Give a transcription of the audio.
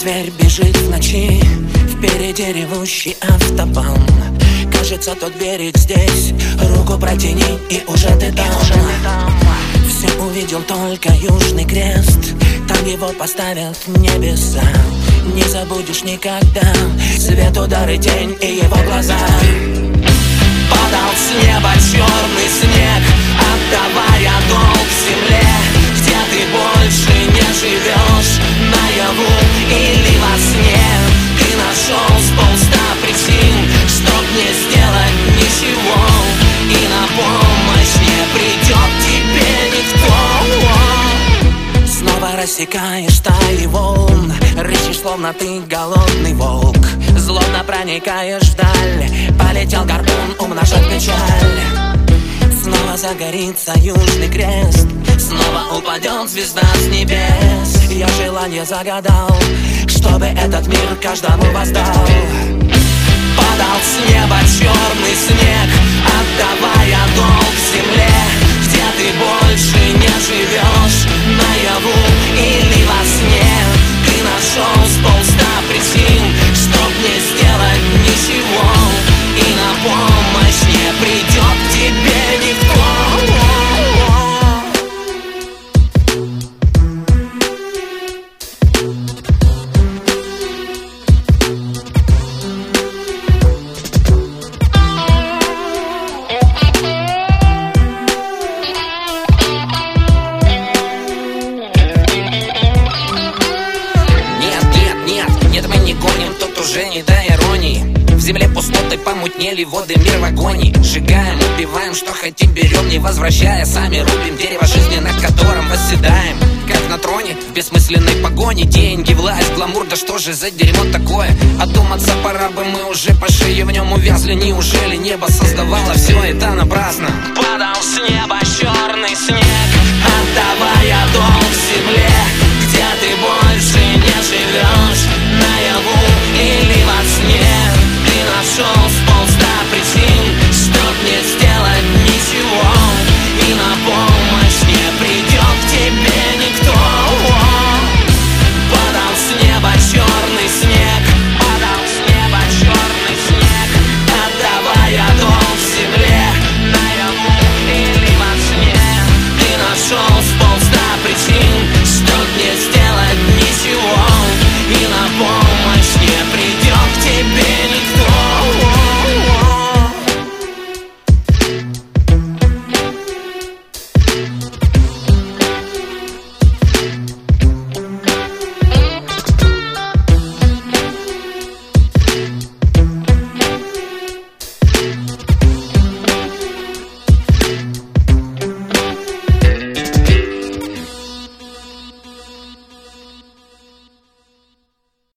зверь бежит в ночи, впереди ревущий автобан. Кажется, тот берег здесь, руку протяни, и уже ты там. Все увидел только Южный Крест, там его поставят небеса. Не забудешь никогда свет, удар и тень, и его глаза. Падал с неба черный снег, отдавая долг земле. Где ты больше не живешь, наяву или во сне? Ты нашел с полста причин, чтоб не сделать ничего, и на помощь не придет тебе никто. Снова рассекаешь стаи волн, рычишь, словно ты голодный волк. Злобно проникаешь вдаль, полетел гарпун умножать печаль. Снова загорится Южный Крест, снова упадет звезда с небес. Я желание загадал, чтобы этот мир каждому воздал. Падал с неба черный снег, отдавая долг земле. Где ты больше не живешь, наяву или во сне? Ты нашел с полста причин, чтоб не сделать ничего, и на помощь не придет к тебе никто. Не до иронии. В земле пустоты помутнели, воды мир в агонии. Сжигаем, убиваем, что хотим берем, не возвращая. Сами рубим дерево жизни, на котором восседаем. Как на троне, в бессмысленной погоне. Деньги, власть, гламур, да что же за дерьмо такое? Одуматься пора бы, мы уже по шее в нем увязли. Неужели небо создавало все это напрасно?